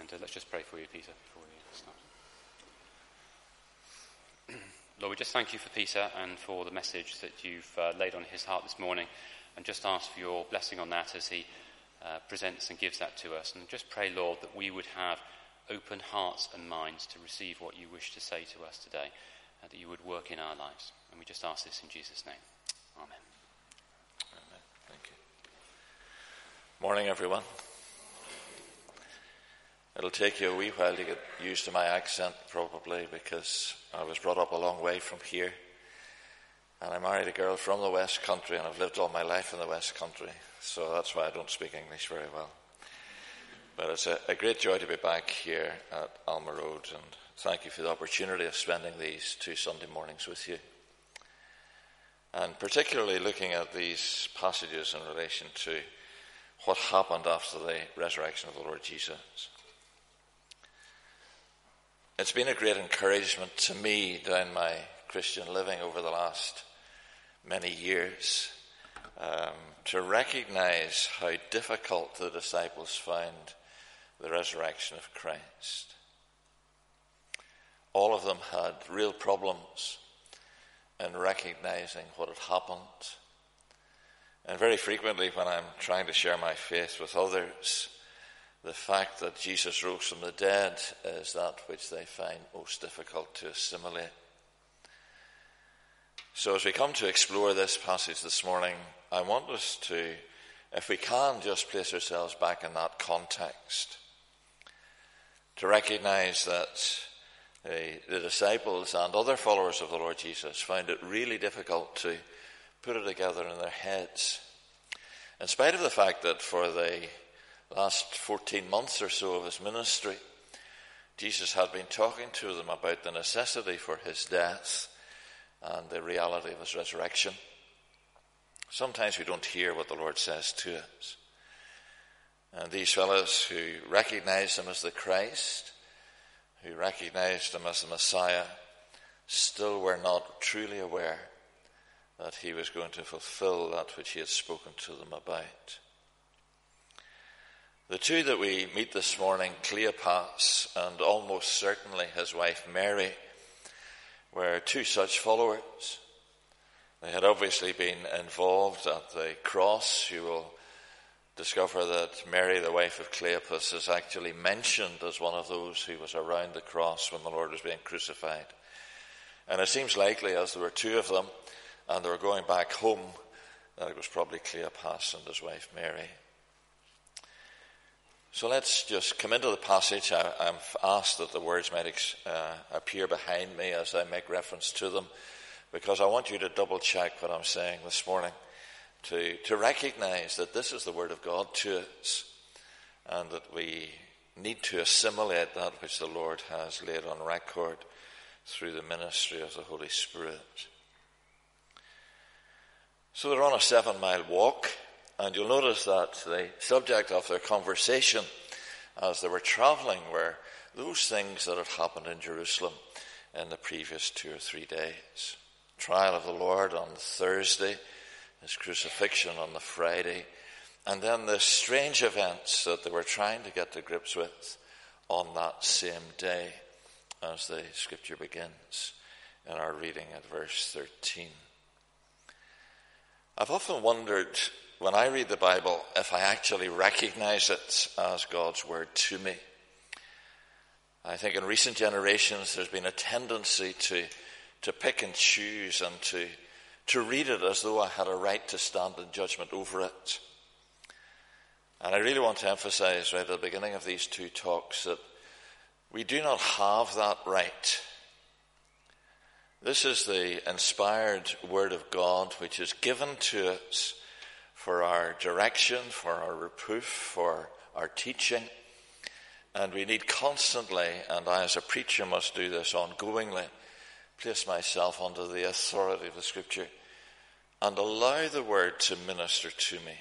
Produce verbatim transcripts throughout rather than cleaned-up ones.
And uh, let's just pray for you, Peter, before we start. Lord, we just thank you for Peter and for the message that you've uh, laid on his heart this morning, and just ask for your blessing on that as he uh, presents and gives that to us. And just pray, Lord, that we would have open hearts and minds to receive what you wish to say to us today, and that you would work in our lives. And we just ask this in Jesus' name. Amen. Amen. Thank you. Morning, everyone. It'll take you a wee while to get used to my accent, probably, because I was brought up a long way from here. And I married a girl from the West Country, and I've lived all my life in the West Country. So that's why I don't speak English very well. But it's a, a great joy to be back here at Alma Road, and thank you for the opportunity of spending these two Sunday mornings with you. And particularly looking at these passages in relation to what happened after the resurrection of the Lord Jesus. It's been a great encouragement to me down my Christian living over the last many years um, to recognize how difficult the disciples found the resurrection of Christ. All of them had real problems in recognizing what had happened. And very frequently when I'm trying to share my faith with others, the fact that Jesus rose from the dead is that which they find most difficult to assimilate. So as we come to explore this passage this morning, I want us to, if we can, just place ourselves back in that context, to recognize that the, the disciples and other followers of the Lord Jesus found it really difficult to put it together in their heads. In spite of the fact that for the last fourteen months or so of his ministry, Jesus had been talking to them about the necessity for his death and the reality of his resurrection. Sometimes we don't hear what the Lord says to us. And these fellows who recognized him as the Christ, who recognized him as the Messiah, still were not truly aware that he was going to fulfill that which he had spoken to them about. The two that we meet this morning, Cleopas and almost certainly his wife Mary, were two such followers. They had obviously been involved at the cross. You will discover that Mary, the wife of Cleopas, is actually mentioned as one of those who was around the cross when the Lord was being crucified. And it seems likely, as there were two of them, and they were going back home, that it was probably Cleopas and his wife Mary. So let's just come into the passage. I, I've asked that the words might uh, appear behind me as I make reference to them, because I want you to double check what I'm saying this morning, to, to recognize that this is the word of God to us, and that we need to assimilate that which the Lord has laid on record through the ministry of the Holy Spirit. So they're on a seven-mile walk. And you'll notice that the subject of their conversation as they were traveling were those things that had happened in Jerusalem in the previous two or three days. Trial of the Lord on the Thursday, his crucifixion on the Friday, and then the strange events that they were trying to get to grips with on that same day, as the scripture begins in our reading at verse thirteen. I've often wondered, when I read the Bible, if I actually recognize it as God's word to me. I think in recent generations there's been a tendency to, to pick and choose and to, to read it as though I had a right to stand in judgment over it. And I really want to emphasize right at the beginning of these two talks that we do not have that right. This is the inspired word of God which is given to us for our direction, for our reproof, for our teaching. And we need constantly, and I as a preacher must do this ongoingly, place myself under the authority of the Scripture and allow the word to minister to me,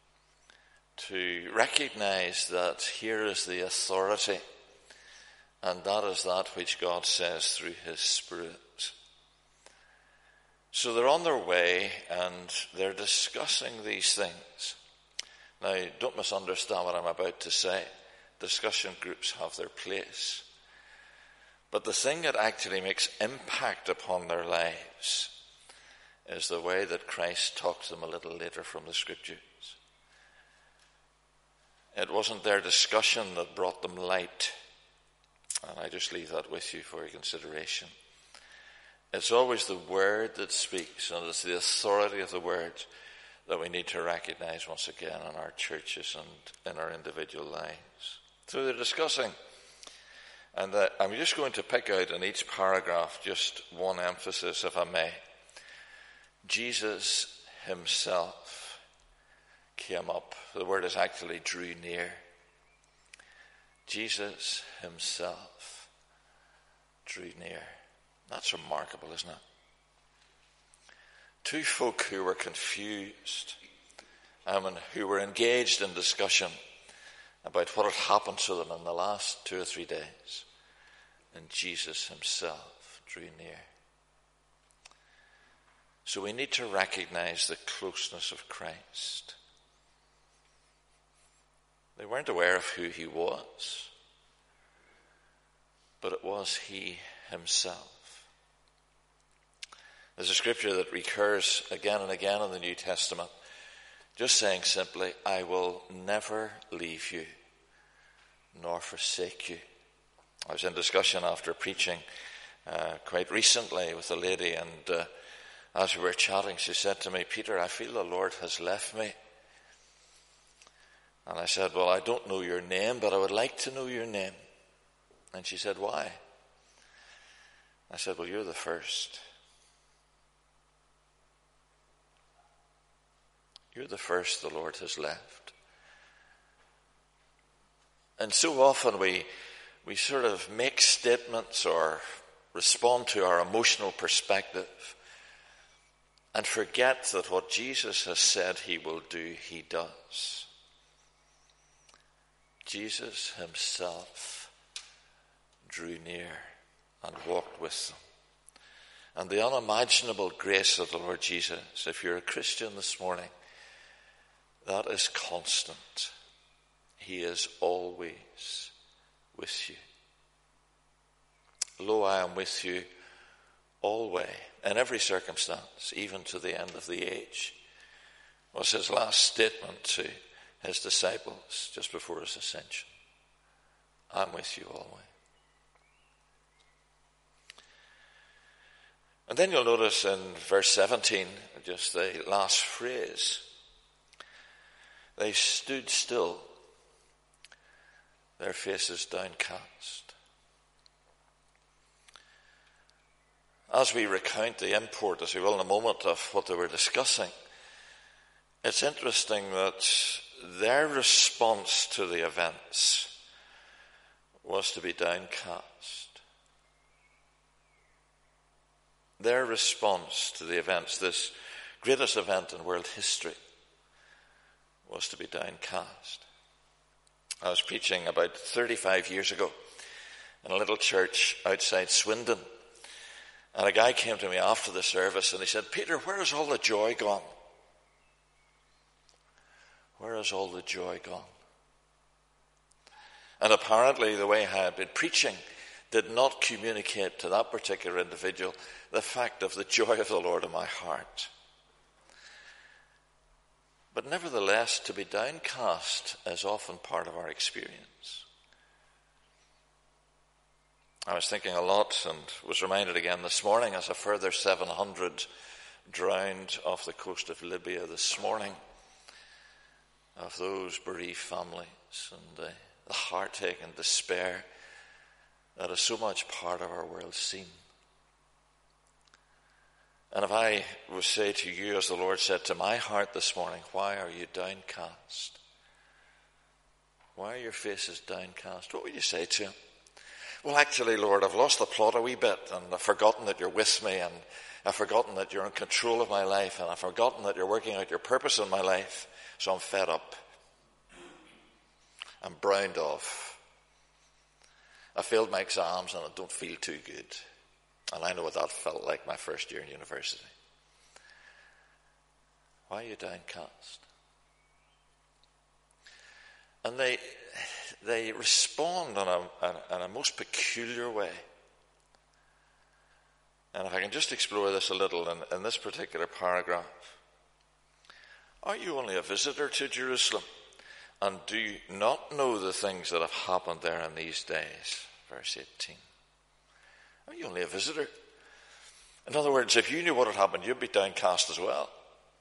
to recognize that here is the authority, and that is that which God says through his Spirit. So they're on their way and they're discussing these things. Now, don't misunderstand what I'm about to say. discussion groups have their place. But the thing that actually makes impact upon their lives is the way that Christ talked to them a little later from the Scriptures. It wasn't their discussion that brought them light. And I just leave that with you for your consideration. It's always the Word that speaks, and it's the authority of the Word that we need to recognize once again in our churches and in our individual lives. So they're discussing, and uh, I'm just going to pick out in each paragraph just one emphasis, if I may. Jesus himself came up. The word is actually drew near. Jesus himself drew near. That's remarkable, isn't it? Two folk who were confused, um, and who were engaged in discussion about what had happened to them in the last two or three days. And Jesus himself drew near. So we need to recognize the closeness of Christ. They weren't aware of who he was, but it was he himself. There's a scripture that recurs again and again in the New Testament, just saying simply, I will never leave you nor forsake you. I was in discussion after preaching uh, quite recently with a lady, and uh, as we were chatting, she said to me, Peter, I feel the Lord has left me. And I said, well, I don't know your name, but I would like to know your name. And she said, why? I said, well, you're the first. You're the first the Lord has left. And so often we we sort of make statements or respond to our emotional perspective and forget that what Jesus has said he will do, he does. Jesus himself drew near and walked with them. And the unimaginable grace of the Lord Jesus, if you're a Christian this morning, that is constant. He is always with you. Lo, I am with you always, in every circumstance, even to the end of the age, was his last statement to his disciples just before his ascension. I'm with you always. And then you'll notice in verse seventeen, just the last phrase, they stood still, their faces downcast. As we recount the import, as we will in a moment, of what they were discussing, it's interesting that their response to the events was to be downcast. Their response to the events, this greatest event in world history, was to be downcast. I was preaching about thirty-five years ago in a little church outside Swindon. And a guy came to me after the service and he said, Peter, where has all the joy gone? Where has all the joy gone? And apparently the way I had been preaching did not communicate to that particular individual the fact of the joy of the Lord in my heart. But nevertheless, to be downcast is often part of our experience. I was thinking a lot and was reminded again this morning as a further seven hundred drowned off the coast of Libya this morning, of those bereaved families and the, the heartache and despair that is so much part of our world scene. And if I would say to you, as the Lord said to my heart this morning, why are you downcast? Why are your faces downcast? What would you say to him? Well, actually, Lord, I've lost the plot a wee bit, and I've forgotten that you're with me, and I've forgotten that you're in control of my life, and I've forgotten that you're working out your purpose in my life, so I'm fed up. I'm browned off. I failed my exams, and I don't feel too good. And I know what that felt like my first year in university. Why are you downcast? And they, they respond in a, in a most peculiar way. And if I can just explore this a little in, in this particular paragraph. Are you only a visitor to Jerusalem, and do you not know the things that have happened there in these days? Verse eighteen. Are you only a visitor? In other words, if you knew what had happened, you'd be downcast as well.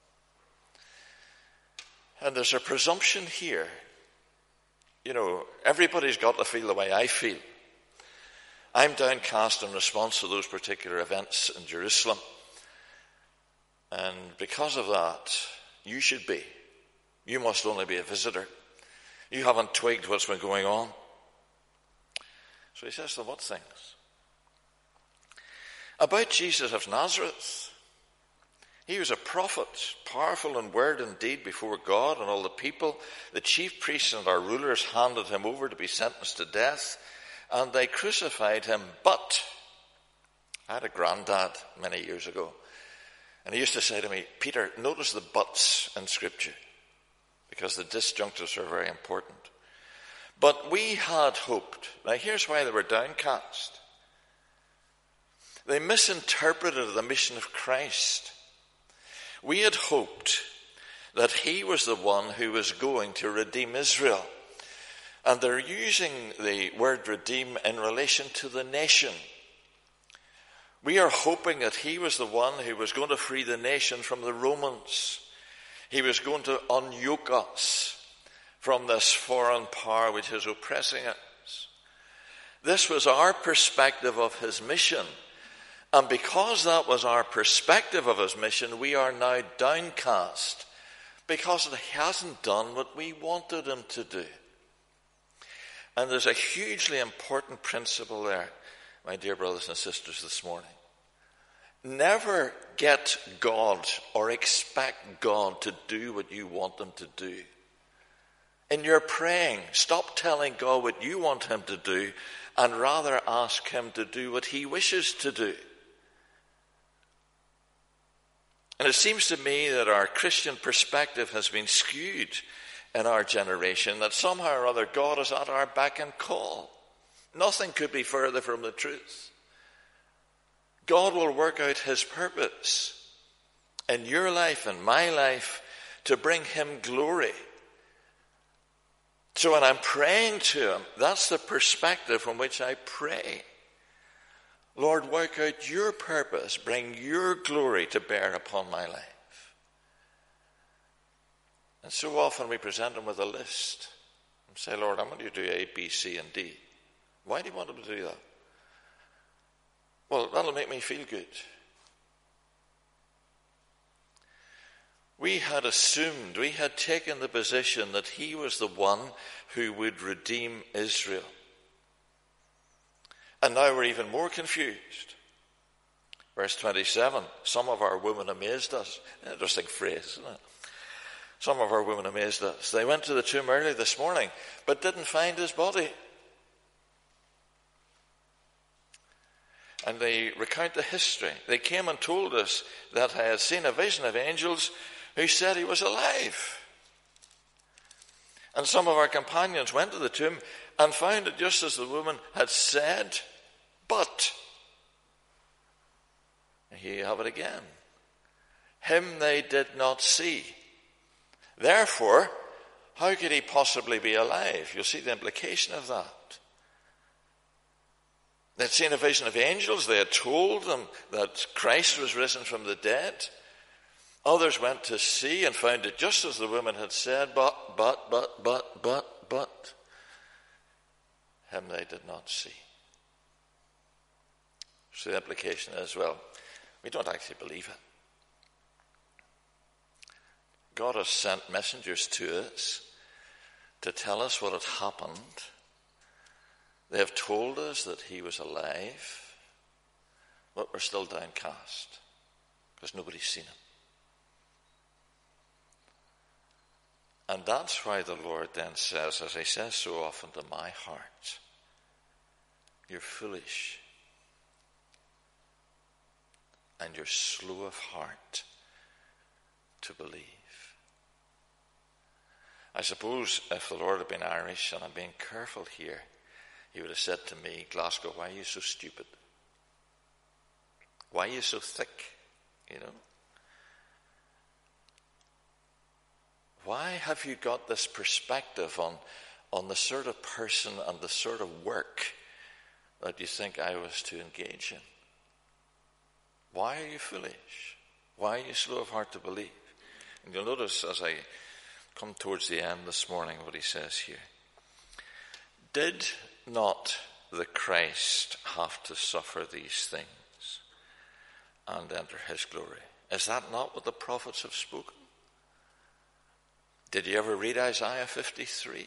And there's a presumption here. You know, everybody's got to feel the way I feel. I'm downcast in response to those particular events in Jerusalem. And because of that, you should be. You must only be a visitor. You haven't twigged what's been going on. So he says to them, what things? About Jesus of Nazareth. He was a prophet, powerful in word and deed before God and all the people. The chief priests and our rulers handed him over to be sentenced to death, and they crucified him. But I had a granddad many years ago, and he used to say to me, Peter, notice the buts in Scripture, because the disjunctives are very important. But we had hoped. Now here's why they were downcast. They misinterpreted the mission of Christ. We had hoped that he was the one who was going to redeem Israel. And they're using the word redeem in relation to the nation. We are hoping that he was the one who was going to free the nation from the Romans. He was going to unyoke us from this foreign power which is oppressing us. This was our perspective of his mission. And because that was our perspective of his mission, we are now downcast because he hasn't done what we wanted him to do. And there's a hugely important principle there, my dear brothers and sisters, this morning. Never get God or expect God to do what you want him to do. In your praying, stop telling God what you want him to do and rather ask him to do what he wishes to do. And it seems to me that our Christian perspective has been skewed in our generation, that somehow or other God is at our beck and call. Nothing could be further from the truth. God will work out his purpose in your life and my life to bring him glory. So when I'm praying to him, that's the perspective from which I pray. Lord, work out your purpose. Bring your glory to bear upon my life. And so often we present him with a list and say, Lord, I want you to do A, B, C, and D. Why do you want him to do that? Well, that'll make me feel good. We had assumed, we had taken the position that he was the one who would redeem Israel. And now we're even more confused. Verse twenty-seven, some of our women amazed us. Interesting phrase, isn't it? Some of our women amazed us. They went to the tomb early this morning, but didn't find his body. And they recount the history. They came and told us that I had seen a vision of angels who said he was alive. And some of our companions went to the tomb and found it just as the woman had said, but, here you have it again, him they did not see. Therefore, how could he possibly be alive? You'll see the implication of that. They'd seen a vision of angels. They had told them that Christ was risen from the dead. Others went to see and found it just as the woman had said, but, but, but, but, but, but, him they did not see. So the implication is, well, we don't actually believe it. God has sent messengers to us to tell us what had happened. They have told us that he was alive, but we're still downcast because nobody's seen him. And that's why the Lord then says, as he says so often to my heart, you're foolish and you're slow of heart to believe. I suppose if the Lord had been Irish, and I'm being careful here, he would have said to me, Glasgow, why are you so stupid? Why are you so thick? You know? Why have you got this perspective on, on the sort of person and the sort of work that you think I was to engage in? Why are you foolish? Why are you slow of heart to believe? And you'll notice as I come towards the end this morning what he says here. Did not the Christ have to suffer these things and enter his glory? Is that not what the prophets have spoken? Did you ever read Isaiah fifty-three?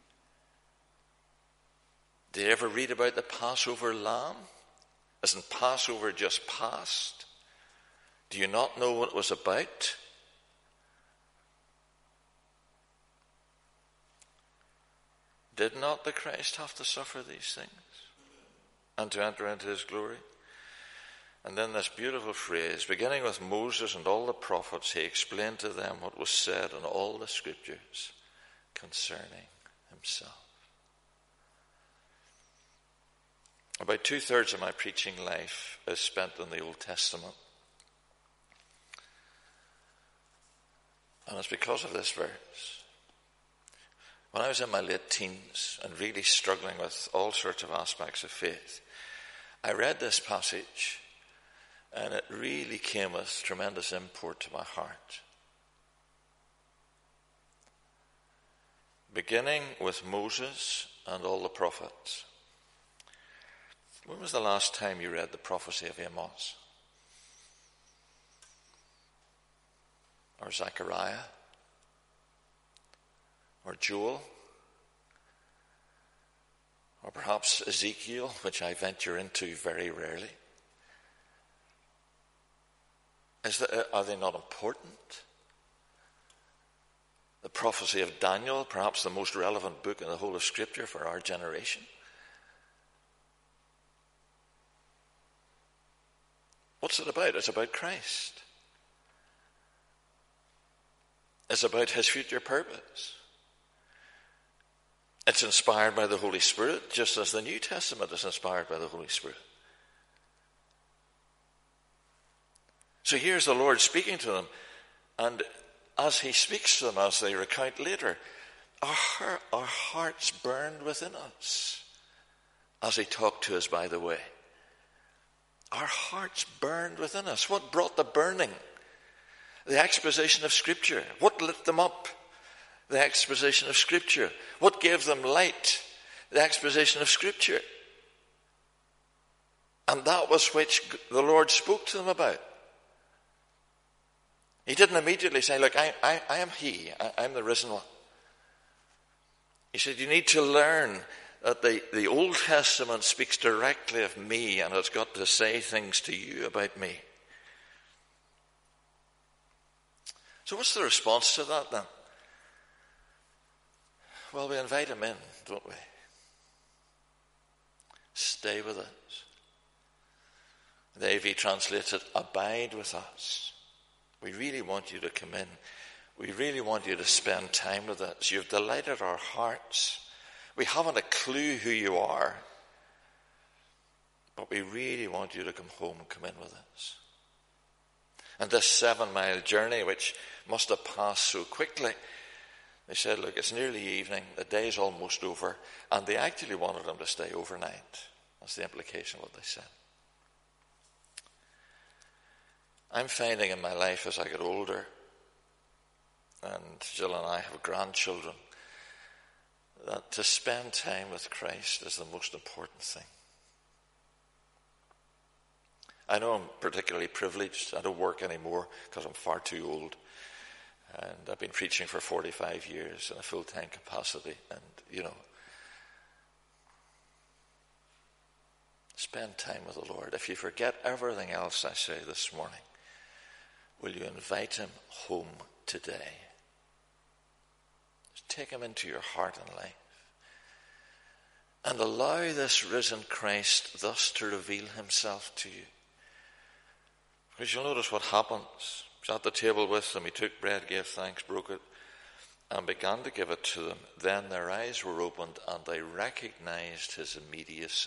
Did you ever read about the Passover lamb? Isn't Passover just past? Do you not know what it was about? Did not the Christ have to suffer these things and to enter into his glory? And then this beautiful phrase, beginning with Moses and all the prophets, he explained to them what was said in all the scriptures concerning himself. About two-thirds of my preaching life is spent in the Old Testament. And it's because of this verse. When I was in my late teens and really struggling with all sorts of aspects of faith, I read this passage and it really came with tremendous import to my heart. Beginning with Moses and all the prophets. When was the last time you read the prophecy of Amos? Or Zechariah? Or Joel? Or perhaps Ezekiel, which I venture into very rarely? Is that, are they not important? The prophecy of Daniel, perhaps the most relevant book in the whole of Scripture for our generation. What's it about? It's about Christ. It's about his future purpose. It's inspired by the Holy Spirit, just as the New Testament is inspired by the Holy Spirit. So here's the Lord speaking to them, and as he speaks to them, as they recount later, our, our hearts burned within us as he talked to us by the way. Our hearts burned within us. What brought the burning? The exposition of Scripture. What lit them up? The exposition of Scripture. What gave them light? The exposition of Scripture. And that was which the Lord spoke to them about. He didn't immediately say, look, I, I, I am he. I, I'm the risen one. He said, you need to learn that the, the Old Testament speaks directly of me and it's got to say things to you about me. So what's the response to that then? Well, we invite him in, don't we? Stay with us. The A V translates it, abide with us. We really want you to come in. We really want you to spend time with us. You've delighted our hearts. We haven't a clue who you are, but we really want you to come home and come in with us. And this seven-mile journey, which must have passed so quickly, they said, look, it's nearly evening, the day's almost over, and they actually wanted them to stay overnight. That's the implication of what they said. I'm finding in my life as I get older, and Jill and I have grandchildren, that to spend time with Christ is the most important thing. I know I'm particularly privileged. I don't work anymore because I'm far too old. And I've been preaching for forty-five years in a full-time capacity. And, you know, spend time with the Lord. If you forget everything else I say this morning, will you invite him home today? Just take him into your heart and life. And allow this risen Christ thus to reveal himself to you. Because you'll notice what happens. He was at the table with them. He took bread, gave thanks, broke it, and began to give it to them. Then their eyes were opened and they recognized his immediacy.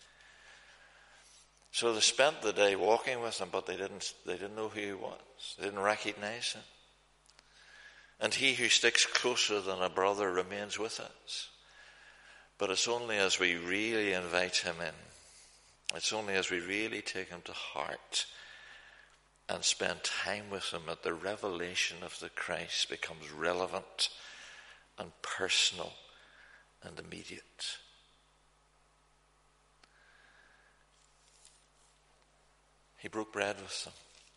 So they spent the day walking with him, but they didn't, they didn't know who he was. They didn't recognize him. And he who sticks closer than a brother remains with us. But it's only as we really invite him in, it's only as we really take him to heart and spend time with him that the revelation of the Christ becomes relevant and personal and immediate. He broke bread with them.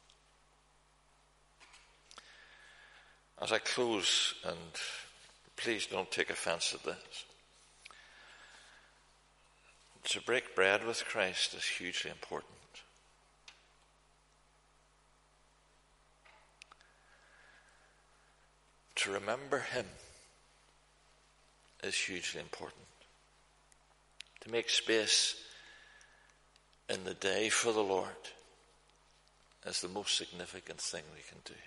As I close, and please don't take offense at this, to break bread with Christ is hugely important. To remember him is hugely important. To make space in the day for the Lord is the most significant thing we can do.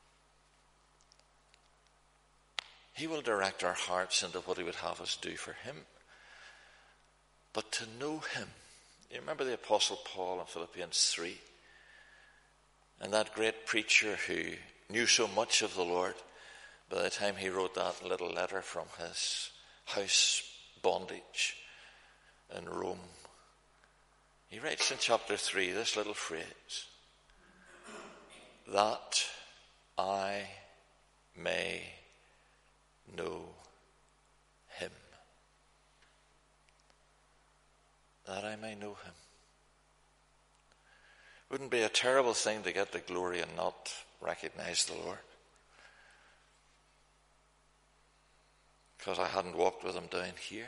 He will direct our hearts into what he would have us do for him. But to know him, you remember the Apostle Paul in Philippians three, and that great preacher who knew so much of the Lord, by the time he wrote that little letter from his house bondage in Rome, he writes in chapter three this little phrase, that I may know him. That I may know him. Wouldn't be a terrible thing to get the glory and not recognize the Lord. Because I hadn't walked with him down here.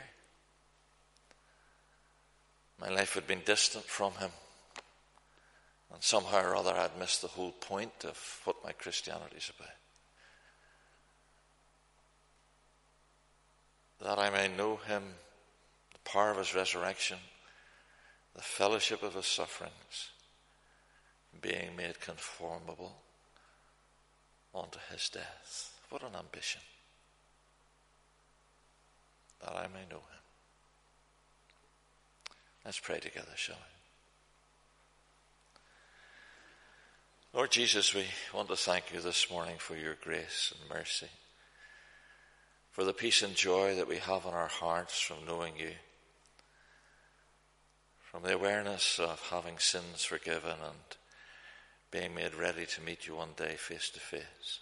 My life had been distant from him. And somehow or other I'd missed the whole point of what my Christianity is about. That I may know him, the power of his resurrection, the fellowship of his sufferings, being made conformable unto his death. What an ambition. That I may know him. Let's pray together, shall we? Lord Jesus, we want to thank you this morning for your grace and mercy, for the peace and joy that we have in our hearts from knowing you, from the awareness of having sins forgiven and being made ready to meet you one day face to face.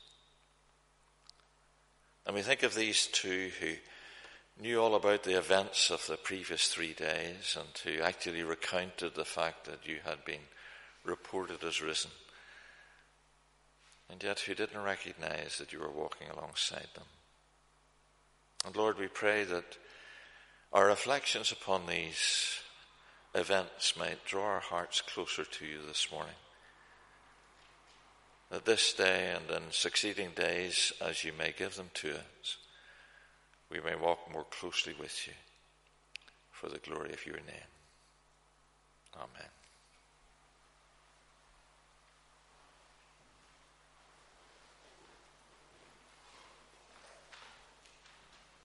And we think of these two who knew all about the events of the previous three days and who actually recounted the fact that you had been reported as risen, and yet who didn't recognize that you were walking alongside them. And Lord, we pray that our reflections upon these events might draw our hearts closer to you this morning. That this day and in succeeding days, as you may give them to us, we may walk more closely with you for the glory of your name. Amen.